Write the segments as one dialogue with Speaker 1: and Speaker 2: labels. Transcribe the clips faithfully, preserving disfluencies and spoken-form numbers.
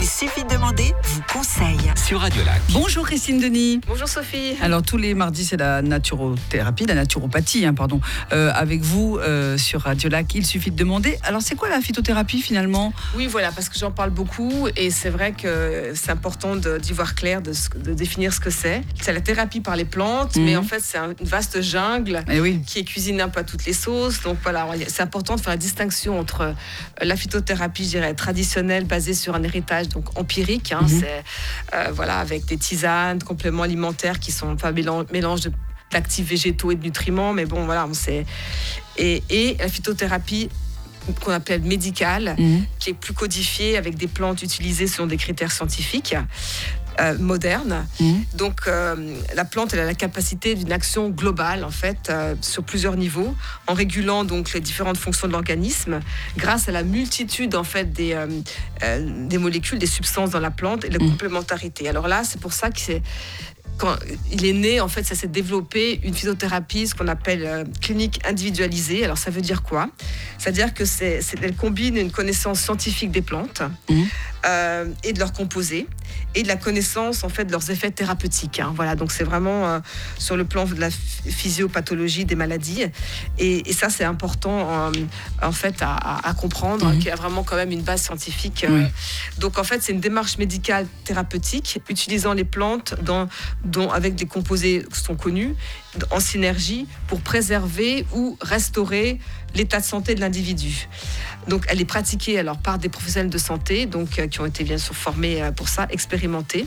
Speaker 1: Il suffit de demander, vous conseille.
Speaker 2: Sur Radiolac.
Speaker 3: Bonjour Christine Denis.
Speaker 4: Bonjour Sophie.
Speaker 3: Alors tous les mardis c'est la naturothérapie, la naturopathie, hein, pardon. Euh, avec vous euh, sur Radiolac, il suffit de demander. Alors c'est quoi la phytothérapie finalement ?
Speaker 4: Oui voilà, parce que j'en parle beaucoup et c'est vrai que c'est important de, d'y voir clair, de, de définir ce que c'est. C'est la thérapie par les plantes, mmh. mais en fait c'est un, une vaste jungle
Speaker 3: eh oui.
Speaker 4: qui est cuisinée un peu à toutes les sauces. Donc voilà, c'est important de faire la distinction entre la phytothérapie, je dirais, traditionnelle, basée sur un héritage donc empirique, hein, mmh. c'est euh, voilà, avec des tisanes, compléments alimentaires qui sont pas mélange, mélange de d'actifs végétaux et de nutriments, mais bon voilà, on sait. Et, et la phytothérapie qu'on appelle médicale, mmh. qui est plus codifiée avec des plantes utilisées selon des critères scientifiques. Euh, moderne. Mmh. Donc euh, la plante elle a la capacité d'une action globale en fait euh, sur plusieurs niveaux en régulant donc les différentes fonctions de l'organisme grâce à la multitude en fait des, euh, euh, des molécules, des substances dans la plante et la mmh. complémentarité. Alors là c'est pour ça que c'est quand il est né, en fait, ça s'est développé une phytothérapie, ce qu'on appelle euh, clinique individualisée. Alors, ça veut dire quoi ? C'est-à-dire que c'est, c'est, elle combine une connaissance scientifique des plantes mmh. euh, et de leurs composés et de la connaissance, en fait, de leurs effets thérapeutiques. Hein. Voilà, donc c'est vraiment euh, sur le plan de la physiopathologie des maladies. Et, et ça, c'est important, euh, en fait, à, à, à comprendre, mmh. hein, qu'il y a vraiment quand même une base scientifique. Euh, oui. Donc, en fait, c'est une démarche médicale thérapeutique utilisant les plantes dans dont avec des composés qui sont connus, en synergie pour préserver ou restaurer l'état de santé de l'individu. Donc, elle est pratiquée alors par des professionnels de santé, donc euh, qui ont été bien sûr formés euh, pour ça, expérimentés.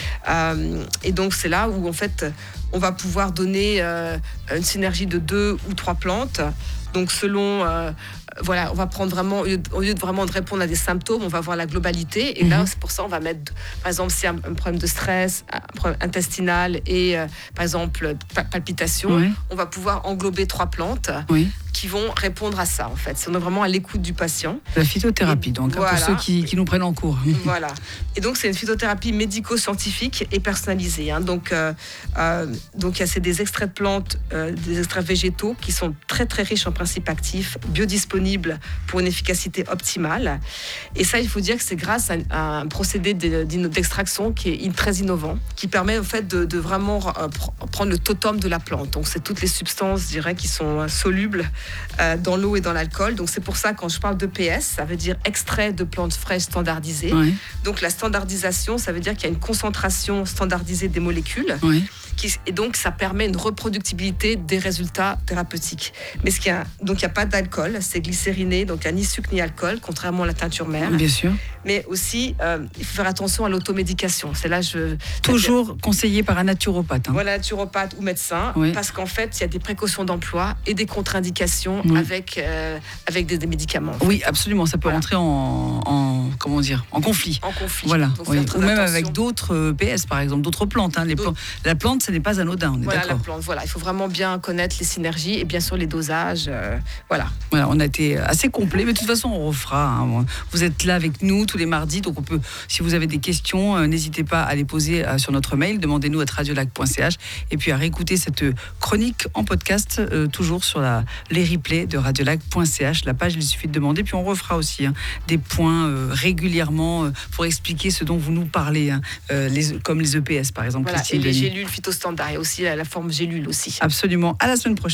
Speaker 4: Euh, et donc, c'est là où en fait, on va pouvoir donner euh, une synergie de deux ou trois plantes. Donc, selon, euh, voilà, on va prendre vraiment, au lieu, de, au lieu de vraiment de répondre à des symptômes, on va voir la globalité. Et mmh. là, c'est pour ça, on va mettre, par exemple, s'il y a un, un problème de stress, un problème intestinal et, euh, par exemple, palpitations, oui. on va pouvoir englober trois plantes. Oui. qui vont répondre à ça, en fait. C'est vraiment à l'écoute du patient.
Speaker 3: La phytothérapie, et donc, voilà. pour ceux qui, qui nous prennent en cours.
Speaker 4: Voilà. Et donc, c'est une phytothérapie médico-scientifique et personnalisée. Hein. Donc, euh, euh, donc, il y a c'est des extraits de plantes, euh, des extraits végétaux qui sont très, très riches en principes actifs, biodisponibles pour une efficacité optimale. Et ça, il faut dire que c'est grâce à, à un procédé de, d'extraction qui est très innovant, qui permet, en fait, de, de vraiment euh, prendre le totum de la plante. Donc, c'est toutes les substances, je dirais, qui sont euh, solubles Euh, dans l'eau et dans l'alcool. Donc c'est pour ça quand je parle d'E P S, ça veut dire extrait de plantes fraîches standardisées. Oui. Donc la standardisation, ça veut dire qu'il y a une concentration standardisée des molécules. Oui. Qui, et donc ça permet une reproductibilité des résultats thérapeutiques. Mais ce qu'il y a, donc il n'y a pas d'alcool, c'est glycériné, donc il n'y a ni sucre ni alcool, contrairement à la teinture mère.
Speaker 3: Bien sûr.
Speaker 4: Mais aussi, euh, il faut faire attention à l'automédication. C'est là je
Speaker 3: toujours conseillé par un naturopathe. Hein.
Speaker 4: Voilà, naturopathe ou médecin, oui. parce qu'en fait, il y a des précautions d'emploi et des contre-indications oui. avec euh, avec des, des médicaments.
Speaker 3: Oui, fait. absolument. Ça peut voilà. rentrer en, en comment dire, en conflit.
Speaker 4: En conflit.
Speaker 3: Voilà. Oui. Ou même
Speaker 4: attention.
Speaker 3: avec d'autres P S, par exemple, d'autres plantes. Hein. Les plantes. La plante, ce n'est pas anodin. On est
Speaker 4: voilà
Speaker 3: d'accord.
Speaker 4: la plante. Voilà, il faut vraiment bien connaître les synergies et bien sûr les dosages. Euh, voilà.
Speaker 3: Voilà, on a été assez complet, mais de toute façon, on refera. Hein. Vous êtes là avec nous tous les mardis, donc on peut. Si vous avez des questions, euh, n'hésitez pas à les poser euh, sur notre mail. Demandez-nous à radiolac point c h et puis à réécouter cette chronique en podcast euh, toujours sur la, les replays de radiolac point c h. La page, il suffit de demander. Puis on refera aussi hein, des points euh, régulièrement euh, pour expliquer ce dont vous nous parlez, hein, euh, les, comme les E P S par exemple.
Speaker 4: Voilà, et les gélules phytostandards et aussi la, la forme gélule aussi.
Speaker 3: Absolument. À la semaine prochaine.